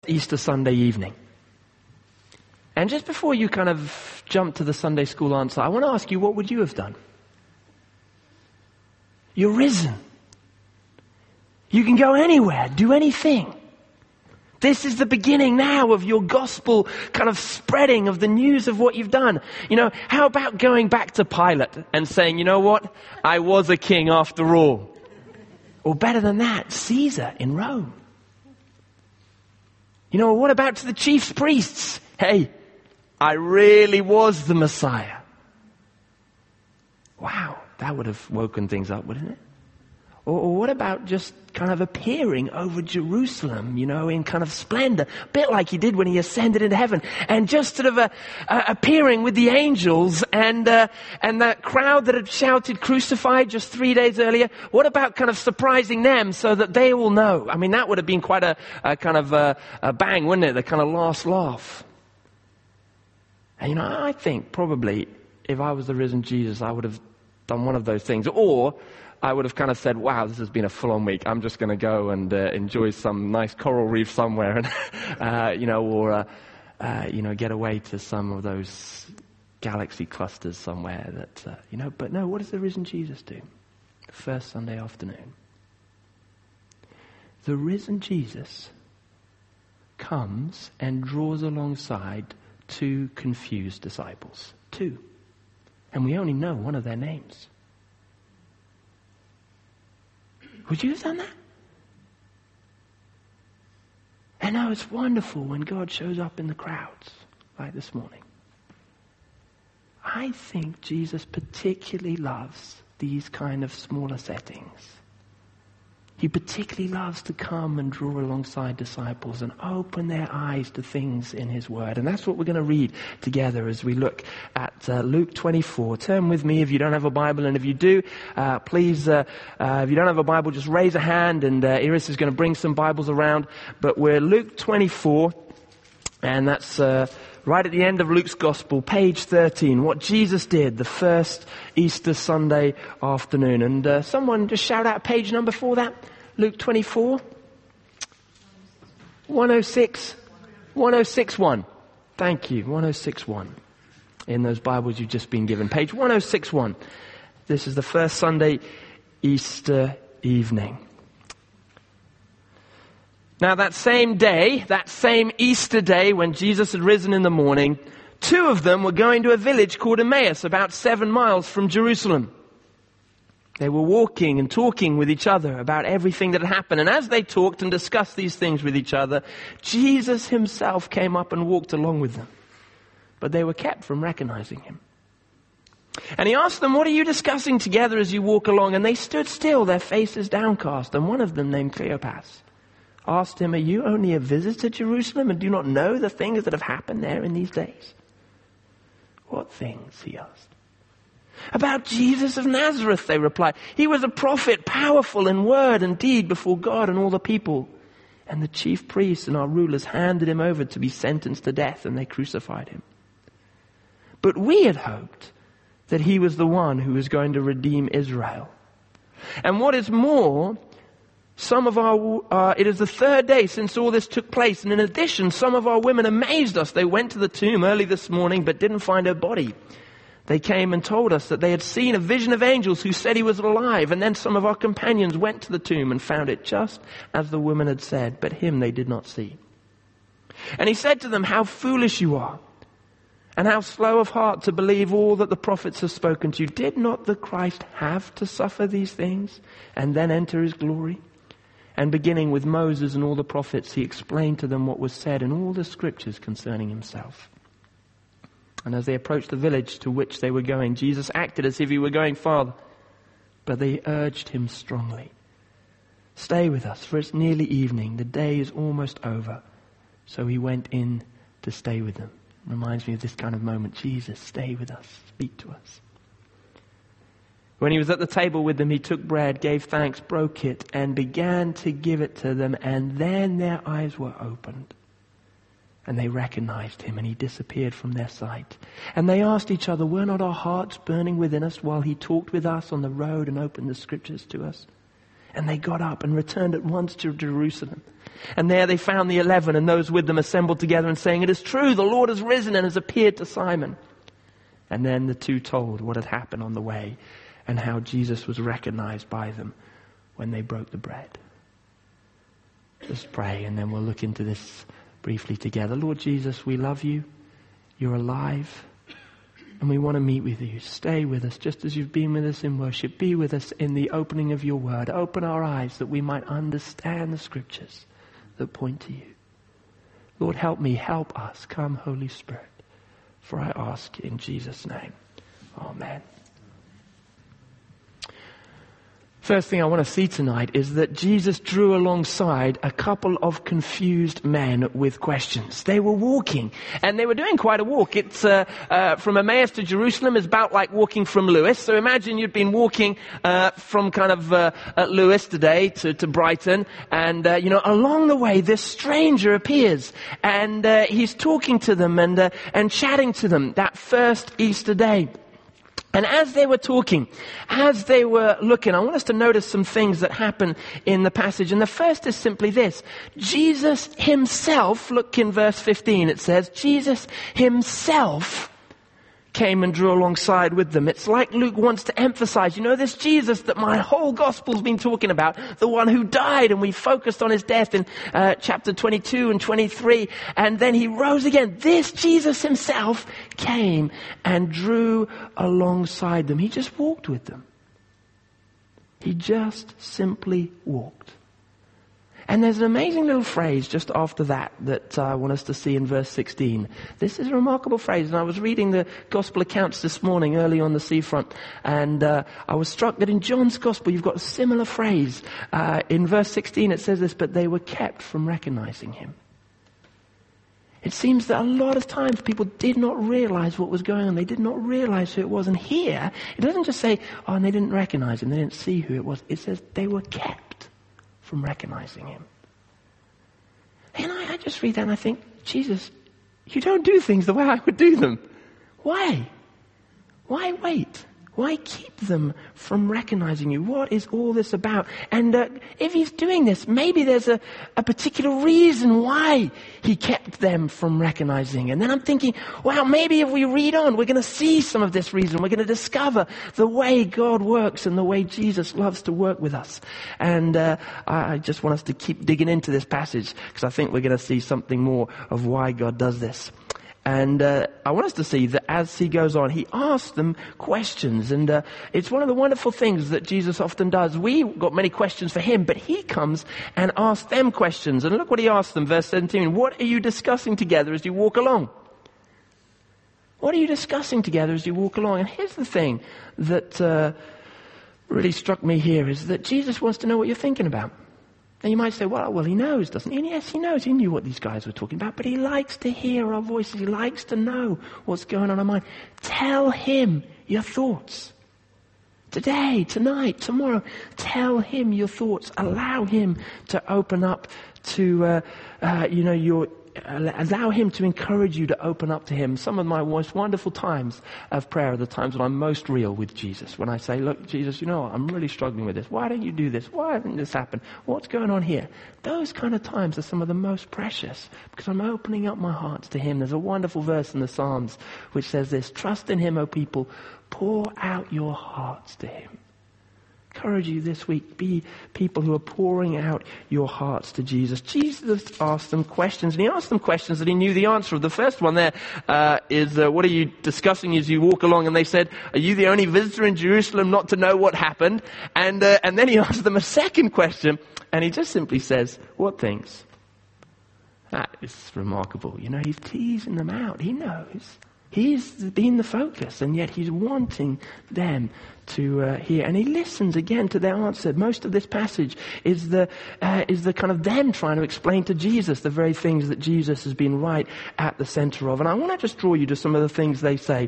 Easter Sunday evening. And just before you kind of jump to the Sunday school answer, I want to ask you, what would you have done? You're risen. You can go anywhere, do anything. This is the beginning now of your gospel kind of spreading of the news of what you've done. You know, how about going back to Pilate and saying, you know what? I was a king after all. Or better than that, Caesar in Rome. You know, what about to the chief priests? Hey, I really was the Messiah. Wow, that would have woken things up, wouldn't it? Or what about just kind of appearing over Jerusalem, you know, in kind of splendor, a bit like he did when he ascended into heaven, and just sort of appearing with the angels and that crowd that had shouted crucified just 3 days earlier. What about kind of surprising them so that they will know? I mean, that would have been quite a kind of a bang, wouldn't it? The kind of last laugh. And you know, I think probably if I was the risen Jesus, I would have done one of those things. Or I would have kind of said, wow, this has been a full-on week. I'm just going to go and enjoy some nice coral reef somewhere and, get away to some of those galaxy clusters somewhere that, But no, what does the risen Jesus do? The first Sunday afternoon. The risen Jesus comes and draws alongside two confused disciples. Two. And we only know one of their names. Would you have done that? And now it's wonderful when God shows up in the crowds, like this morning. I think Jesus particularly loves these kind of smaller settings. He particularly loves to come and draw alongside disciples and open their eyes to things in his word. And that's what we're going to read together as we look at Luke 24. Turn with me if you don't have a Bible. And if you do, please, if you don't have a Bible, just raise a hand and Iris is going to bring some Bibles around. But we're Luke 24, and that's right at the end of Luke's Gospel, page 13, what Jesus did the first Easter Sunday afternoon. And someone just shout out page number for that. Luke 24. 1061. Thank you. 1061. In those Bibles you've just been given. Page 1061. This is the first Sunday Easter evening. Now that same day, that same Easter day when Jesus had risen in the morning, two of them were going to a village called Emmaus, about 7 miles from Jerusalem. They were walking and talking with each other about everything that had happened. And as they talked and discussed these things with each other, Jesus himself came up and walked along with them. But they were kept from recognizing him. And he asked them, what are you discussing together as you walk along? And they stood still, their faces downcast. And one of them, named Cleopas, asked him, are you only a visitor to Jerusalem and do not know the things that have happened there in these days? What things? He asked. About Jesus of Nazareth, they replied. He was a prophet, powerful in word and deed before God and all the people. And the chief priests and our rulers handed him over to be sentenced to death, and they crucified him. But we had hoped that he was the one who was going to redeem Israel. And what is more, it is the third day since all this took place. And in addition, some of our women amazed us. They went to the tomb early this morning but didn't find her body. They came and told us that they had seen a vision of angels who said he was alive. And then some of our companions went to the tomb and found it just as the woman had said, but him they did not see. And he said to them, how foolish you are, and how slow of heart to believe all that the prophets have spoken to you. Did not the Christ have to suffer these things and then enter his glory? And beginning with Moses and all the prophets, he explained to them what was said in all the scriptures concerning himself. And as they approached the village to which they were going, Jesus acted as if he were going farther. But they urged him strongly, stay with us, for it's nearly evening. The day is almost over. So he went in to stay with them. Reminds me of this kind of moment. Jesus, stay with us. Speak to us. When he was at the table with them, he took bread, gave thanks, broke it, and began to give it to them. And then their eyes were opened. And they recognized him, and he disappeared from their sight. And they asked each other, were not our hearts burning within us while he talked with us on the road and opened the scriptures to us? And they got up and returned at once to Jerusalem. And there they found the 11 and those with them assembled together and saying, "It is true, the Lord has risen and has appeared to Simon." And then the two told what had happened on the way and how Jesus was recognized by them when they broke the bread. Let's pray and then we'll look into this briefly together. Lord Jesus, we love you. You're alive. And we want to meet with you. Stay with us just as you've been with us in worship. Be with us in the opening of your word. Open our eyes that we might understand the scriptures that point to you. Lord, help me, help us. Come, Holy Spirit. For I ask in Jesus' name. Amen. First thing I want to see tonight is that Jesus drew alongside a couple of confused men with questions. They were walking, and they were doing quite a walk. It's from Emmaus to Jerusalem is about like walking from Lewis. So imagine you'd been walking from kind of Lewis today to Brighton, and along the way this stranger appears, and he's talking to them and chatting to them that first Easter day. And as they were talking, as they were looking, I want us to notice some things that happen in the passage. And the first is simply this. Jesus himself, look in verse 15, it says, Jesus himself came and drew alongside with them. It's like Luke wants to emphasize, this Jesus that my whole gospel's been talking about, the one who died, and we focused on his death in chapter 22 and 23, and then he rose again. This Jesus himself came and drew alongside them. He just walked with them. He just simply walked. And there's an amazing little phrase just after that I want us to see in verse 16. This is a remarkable phrase, and I was reading the gospel accounts this morning early on the seafront, and I was struck that in John's gospel you've got a similar phrase. In verse 16 it says this, but they were kept from recognizing him. It seems that a lot of times people did not realize what was going on. They did not realize who it was. And here, it doesn't just say, and they didn't recognize him, they didn't see who it was. It says they were kept from recognizing him. And I just read that and I think, Jesus, you don't do things the way I would do them. Why? Why wait? Why keep them from recognizing you? What is all this about? And if he's doing this, maybe there's a particular reason why he kept them from recognizing. And then I'm thinking, wow, maybe if we read on, we're going to see some of this reason. We're going to discover the way God works and the way Jesus loves to work with us. And I just want us to keep digging into this passage because I think we're going to see something more of why God does this. And I want us to see that as he goes on, he asks them questions. And it's one of the wonderful things that Jesus often does. We've got many questions for him, but he comes and asks them questions. And look what he asks them, verse 17. What are you discussing together as you walk along? What are you discussing together as you walk along? And here's the thing that really struck me here is that Jesus wants to know what you're thinking about. Now you might say, well, he knows, doesn't he? And yes, he knows. He knew what these guys were talking about. But he likes to hear our voices. He likes to know what's going on in our mind. Tell him your thoughts. Today, tonight, tomorrow. Tell him your thoughts. Allow him to open up to, allow him to encourage you to open up to him. Some of my most wonderful times of prayer are the times when I'm most real with Jesus. When I say, look, Jesus, I'm really struggling with this. Why don't you do this? Why didn't this happen? What's going on here? Those kind of times are some of the most precious because I'm opening up my hearts to him. There's a wonderful verse in the Psalms which says this, trust in him, O people, pour out your hearts to him. Encourage you this week, be people who are pouring out your hearts to Jesus. Jesus asked them questions, and he asked them questions that he knew the answer of. The first one there is, what are you discussing as you walk along? And they said, are you the only visitor in Jerusalem not to know what happened? And then he asked them a second question, and he just simply says, what things? That is remarkable. He's teasing them out. He knows. He's been the focus, and yet he's wanting them to hear. And he listens again to their answer. Most of this passage is the kind of them trying to explain to Jesus the very things that Jesus has been right at the center of. And I want to just draw you to some of the things they say.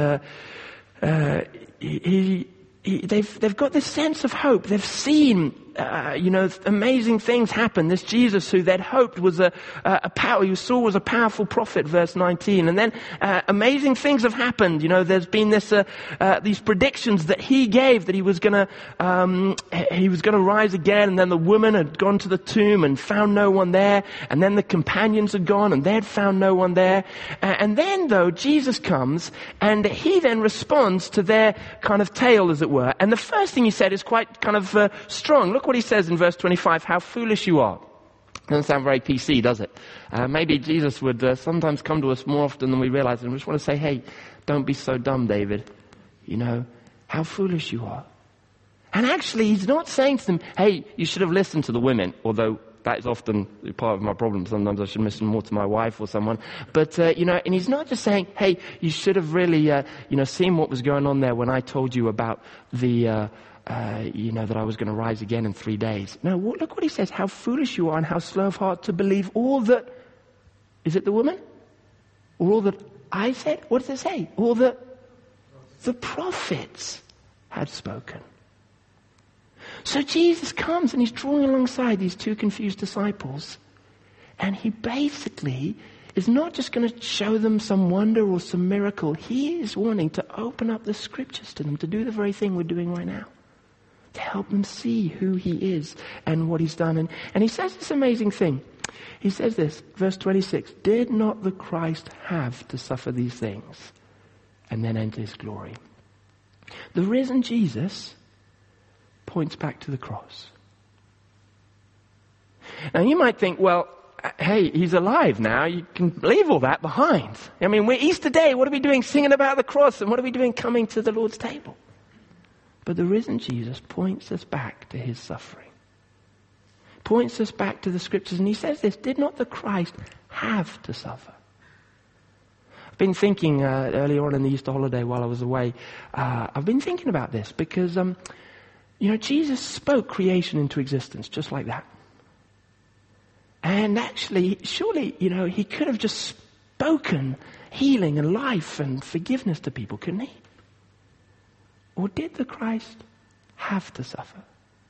They've got this sense of hope. They've seen amazing things happen. This Jesus who they'd hoped was a power, you saw was a powerful prophet, verse 19. And then amazing things have happened. There's been these predictions that he gave that he was going to rise again. And then the woman had gone to the tomb and found no one there. And then the companions had gone and they had found no one there. And then though, Jesus comes and he then responds to their kind of tale, as it were. And the first thing he said is quite kind of strong. Look what he says in verse 25, how foolish you are. Doesn't sound very PC, does it? Maybe Jesus would sometimes come to us more often than we realize, and we just want to say, hey, don't be so dumb, David. How foolish you are. And actually, he's not saying to them, hey, you should have listened to the women, although that is often part of my problem. Sometimes I should listen more to my wife or someone. But, and he's not just saying, hey, you should have really, seen what was going on there when I told you about that I was going to rise again in 3 days. No, look what he says, how foolish you are and how slow of heart to believe all that, is it the woman? Or all that I said? What does it say? All that the prophets had spoken. So Jesus comes and he's drawing alongside these two confused disciples. And he basically is not just going to show them some wonder or some miracle. He is wanting to open up the scriptures to them to do the very thing we're doing right now. To help them see who he is and what he's done. And he says this amazing thing. He says this, verse 26, did not the Christ have to suffer these things and then enter his glory? The risen Jesus points back to the cross. Now you might think, well, hey, he's alive now. You can leave all that behind. I mean, we're Easter Day. What are we doing singing about the cross? And what are we doing coming to the Lord's table? But the risen Jesus points us back to his suffering. Points us back to the scriptures. And he says this, did not the Christ have to suffer? I've been thinking earlier on in the Easter holiday while I was away. I've been thinking about this because, Jesus spoke creation into existence just like that. And actually, surely, he could have just spoken healing and life and forgiveness to people, couldn't he? Or did the Christ have to suffer?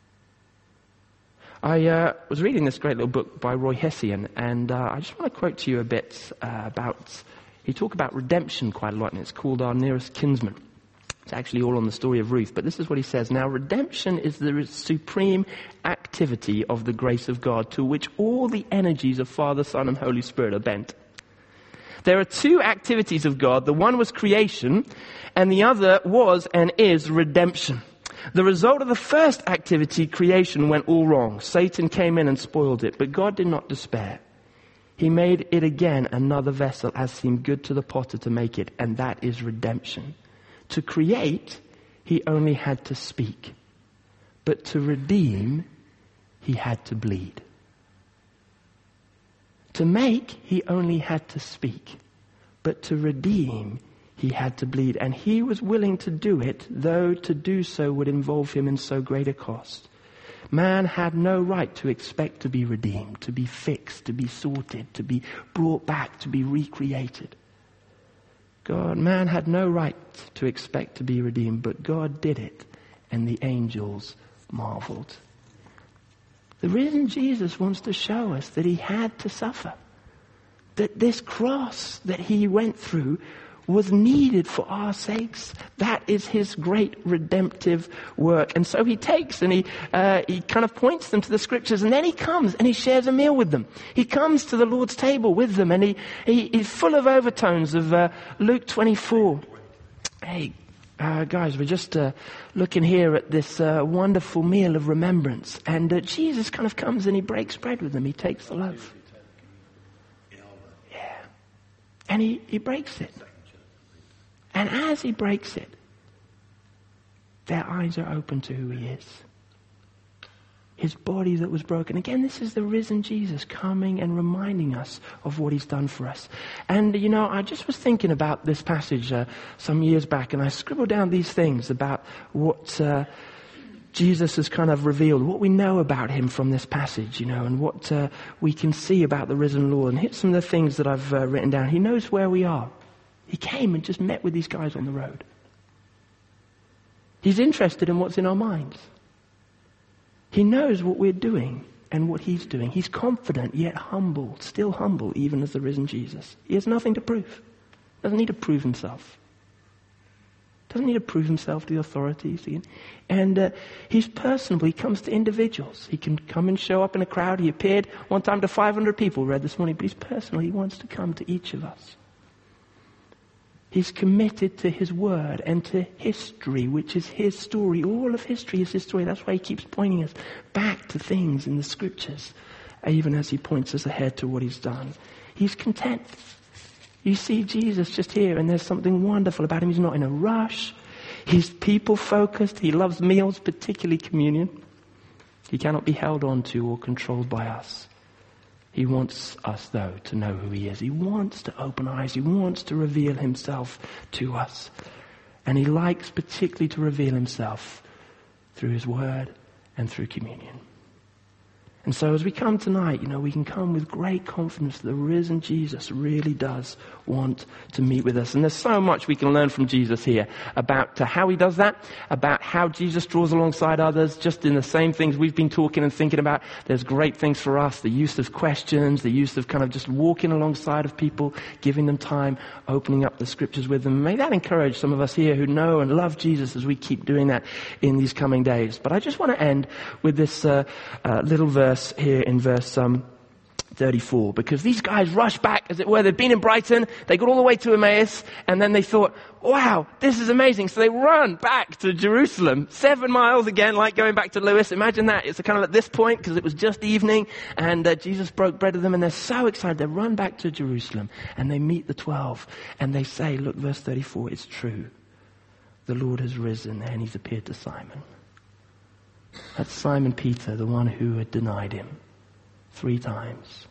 I was reading this great little book by Roy Hession, and I just want to quote to you a bit he talked about redemption quite a lot, and it's called Our Nearest Kinsman. It's actually all on the story of Ruth, but this is what he says. Now, redemption is the supreme activity of the grace of God to which all the energies of Father, Son, and Holy Spirit are bent. There are two activities of God. The one was creation, and the other was and is redemption. The result of the first activity, creation, went all wrong. Satan came in and spoiled it, but God did not despair. He made it again another vessel as seemed good to the potter to make it, and that is redemption. To create, he only had to speak. But to redeem, he had to bleed. To make, he only had to speak. But to redeem, he had to bleed. And he was willing to do it, though to do so would involve him in so great a cost. Man had no right to expect to be redeemed, to be fixed, to be sorted, to be brought back, to be recreated. Man had no right to expect to be redeemed, but God did it, and the angels marveled. The risen Jesus wants to show us that he had to suffer, that this cross that he went through was needed for our sakes. That is his great redemptive work. And so he takes and he kind of points them to the scriptures, and then he comes and he shares a meal with them. He comes to the Lord's table with them, and he's full of overtones of Luke 24. Hey, guys, we're just looking here at this wonderful meal of remembrance. And Jesus kind of comes and he breaks bread with them. He takes the loaf. Yeah. And he breaks it. And as he breaks it, their eyes are open to who he is. His body that was broken. Again, this is the risen Jesus coming and reminding us of what he's done for us. And, I just was thinking about this passage some years back, and I scribbled down these things about what Jesus has kind of revealed, what we know about him from this passage, and what we can see about the risen Lord. And here's some of the things that I've written down. He knows where we are. He came and just met with these guys on the road. He's interested in what's in our minds. He knows what we're doing and what he's doing. He's confident yet humble, still humble, even as the risen Jesus. He has nothing to prove. Doesn't need to prove himself. Doesn't need to prove himself to the authorities. And he's personable. He comes to individuals. He can come and show up in a crowd. He appeared one time to 500 people, read this morning, but he's personal. He wants to come to each of us. He's committed to his word and to history, which is his story. All of history is his story. That's why he keeps pointing us back to things in the scriptures, even as he points us ahead to what he's done. He's content. You see Jesus just here, and there's something wonderful about him. He's not in a rush. He's people-focused. He loves meals, particularly communion. He cannot be held on to or controlled by us. He wants us, though, to know who he is. He wants to open our eyes. He wants to reveal himself to us. And he likes particularly to reveal himself through his word and through communion. And so as we come tonight, we can come with great confidence that the risen Jesus really does want to meet with us. And there's so much we can learn from Jesus here about how he does that, about how Jesus draws alongside others, just in the same things we've been talking and thinking about. There's great things for us, the use of questions, the use of kind of just walking alongside of people, giving them time, opening up the scriptures with them. May that encourage some of us here who know and love Jesus as we keep doing that in these coming days. But I just want to end with this little verse here in verse 34, because these guys rushed back, as it were. They'd been in Brighton, they got all the way to Emmaus, and then they thought, wow, this is amazing. So they run back to Jerusalem, 7 miles again, like going back to Lewis. Imagine that. It's kind of at this point, because it was just evening, and Jesus broke bread with them, and they're so excited. They run back to Jerusalem, and they meet the 12, and they say, look, verse 34, it's true. The Lord has risen, and he's appeared to Simon. That's Simon Peter, the one who had denied him 3 times.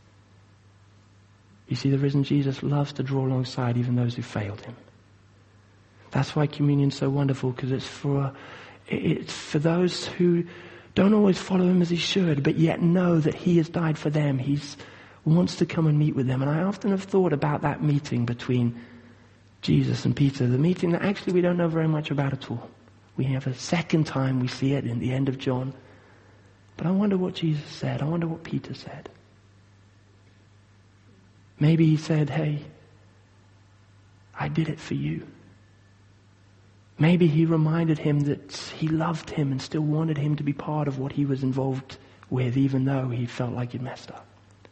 You see, the risen Jesus loves to draw alongside even those who failed him. That's why communion's so wonderful, because it's for those who don't always follow him as he should, but yet know that he has died for them. He wants to come and meet with them. And I often have thought about that meeting between Jesus and Peter, the meeting that actually we don't know very much about at all. We have a second time we see it in the end of John. But I wonder what Jesus said. I wonder what Peter said. Maybe he said, hey, I did it for you. Maybe he reminded him that he loved him and still wanted him to be part of what he was involved with, even though he felt like he'd messed up.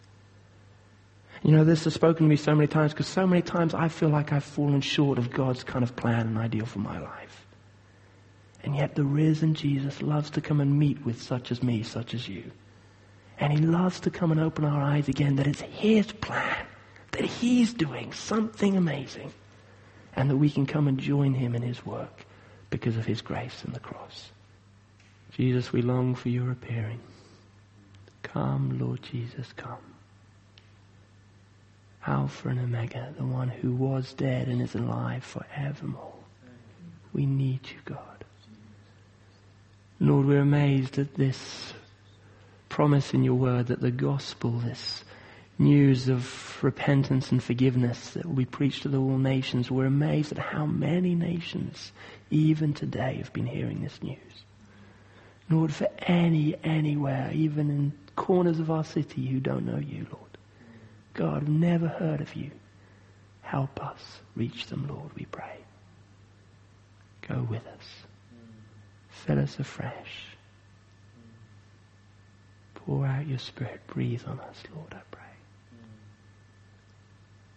This has spoken to me so many times, because so many times I feel like I've fallen short of God's kind of plan and ideal for my life. And yet the risen Jesus loves to come and meet with such as me, such as you. And he loves to come and open our eyes again that it's his plan, that he's doing something amazing, and that we can come and join him in his work because of his grace and the cross. Jesus, we long for your appearing. Come, Lord Jesus, come. Alpha and Omega, the one who was dead and is alive forevermore. We need you, God. Lord, we're amazed at this promise in your word that the gospel, this news of repentance and forgiveness that will be preached to all nations, we're amazed at how many nations even today have been hearing this news. Lord, for anywhere, even in corners of our city who don't know you, Lord, God, have never heard of you, help us reach them, Lord, we pray. Go with us. Fill us afresh. Pour out your Spirit. Breathe on us, Lord, I pray.